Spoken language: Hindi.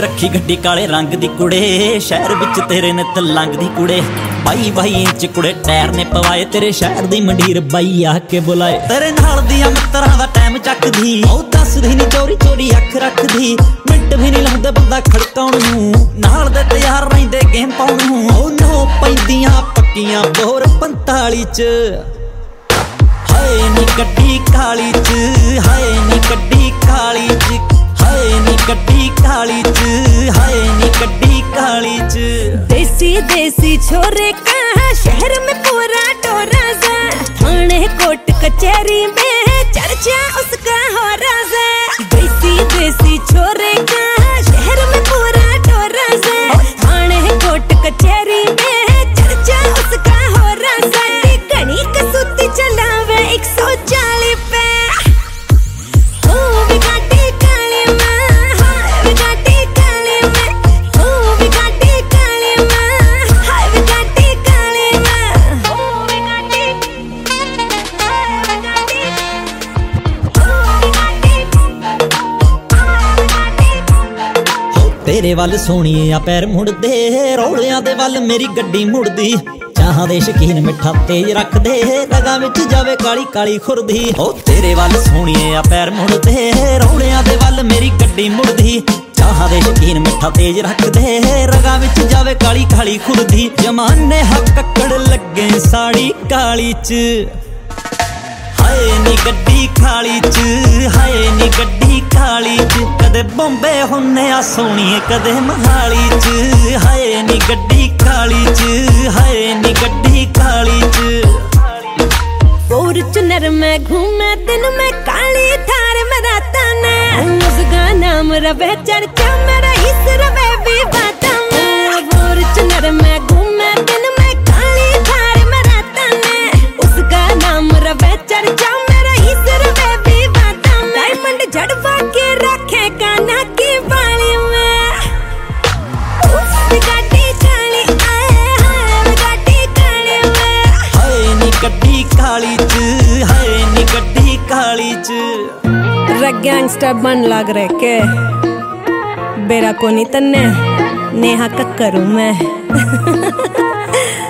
रखी गड्डी काले रंग दी कुड़े, शहर विच तेरे नित लंघ दी कुड़े। 22 इंच कुड़े टायर ने पवाए, तेरे शहर दी मंडीर बाई आके बुलाए। तेरे नाल दियां मित्तरां दा टाइम चकदी, ओ दसदी नी चोरी चोरी अख रखदी। मिंट भी नी लाउंदे बंदा खड़काउण नूं, नाल दे तैयार रहिंदे गेम पाउण नूं। ओ नो पैंदियां पक्कियां बोर 45 च, हाय नी गड्डी काली च, हाय नी गड्डी काली च, हाय नी गड्डी काली च, हाय नी गड्डी काली च। देसी देसी छोरे का शहर में पूरा टोरा सा, थाने कोर्ट कचहरी में चर्चा उसका हो राजा। देसी देसी छोरे का शहर में पूरा टोरा सा, थाने कोर्ट कचहरी में चर्चा उसका हो राजा। घनी कसूती चलावे 140 पे, हो बिगाटी काली में, हाय बिगाटी काली में, हो बिगाटी काली में, हाय बिगाटी काली में, हो बिगाटी, हाय बिगाटी, हो तेरे वल सोहणीए आ पैर मुड़दे, रौलियां दे वल मेरी गड्डी मुड़दी। चाहां दे शकीन मिठा तेज रख दे, रगां विच जावे काली काली खुरदी। ओ तेरे वल सोहणीए आ पैर मुड़दे, रौलियां दे वल मेरी गड्डी मुड़दी। चाहां दे शकीन मिठा तेज रख दे, रगां विच जावे काली काली खुरदी। जमाने हक्कड़ लगे साड़ी काली च, हाय नी गड्डी काली च, हाय नी गड्डी काली च। कदे बॉम्बे हुन्ने आ सोहणीए कदे मोहाली च, हाय नी गड्डी काली च, हाय नी गड्डी काली च। फॉर्च्यूनर में घूमे दिन में, काली थार में राता ने, उसका नाम रवे चर्चा मेरा हिस रवे भी बाता में। फॉर्च्यूनर में घूमे दिन में, काली थार में राता ने, उसका नाम रवे चर्चा मेरा हिस रवे भी बाता में। डायमंड झड़वा के रखे काना की बाली में, उस बिगाटी काली आए, हाय बिगाटी काली में, हाय नी गड्डी काली च, हाय नी गड्डी काली च। गैंगस्टर बन लग रहे के बेरा को नहीं तन्ने नेहा कक्करू मैं।